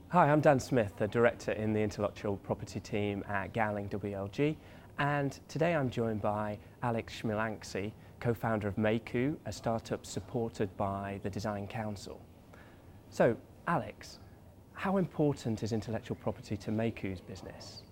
Hi, I'm Dan Smith, the Director in the Intellectual Property team at Gowling WLG, and today I'm joined by Alex Schmielanczi, co-founder of Meiku, a startup supported by the Design Council. So, Alex, how important is intellectual property to Meiku's business?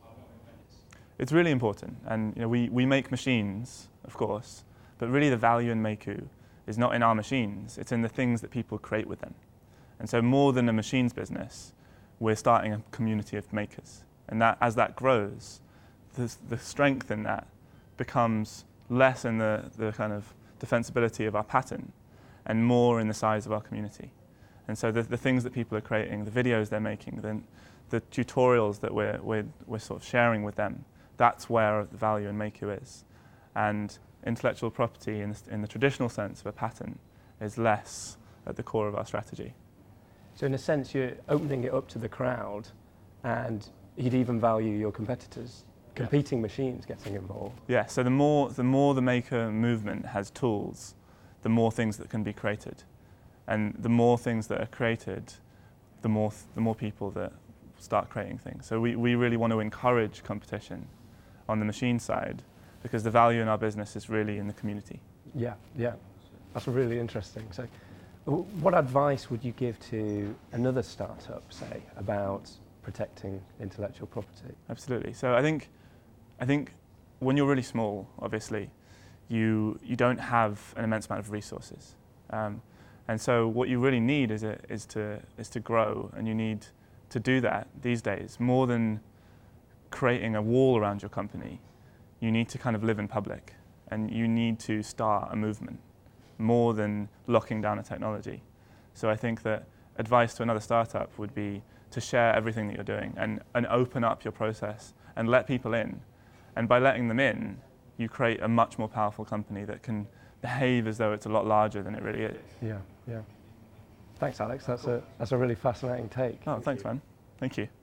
It's really important, and we make machines, of course, but really the value in Meiku is not in our machines, it's in the things that people create with them. And so more than a machines business, we're starting a community of makers. And that, as that grows, the strength in that becomes less in the kind of defensibility of our patent and more in the size of our community. And so the things that people are creating, the videos they're making, the tutorials that we're sort of sharing with them, that's where the value in Meiku is. And intellectual property in the traditional sense of a patent is less at the core of our strategy. So in a sense, you're opening it up to the crowd, and you'd even value your competitors, competing machines getting involved. Yeah, so the more the maker movement has tools, the more things that can be created. And the more things that are created, the more people that start creating things. So we really want to encourage competition on the machine side, because the value in our business is really in the community. Yeah, that's really interesting. So what advice would you give to another startup, say, about protecting intellectual property? Absolutely. So I think when you're really small, obviously, you don't have an immense amount of resources. And so what you really need is to grow, and you need to do that these days. More than creating a wall around your company, you need to kind of live in public, and you need to start a movement more than locking down a technology. So I think that advice to another startup would be to share everything that you're doing and open up your process and let people in. And by letting them in, you create a much more powerful company that can behave as though it's a lot larger than it really is. Yeah. Thanks, Alex. That's a really fascinating take. Oh, thanks, man. Thank you.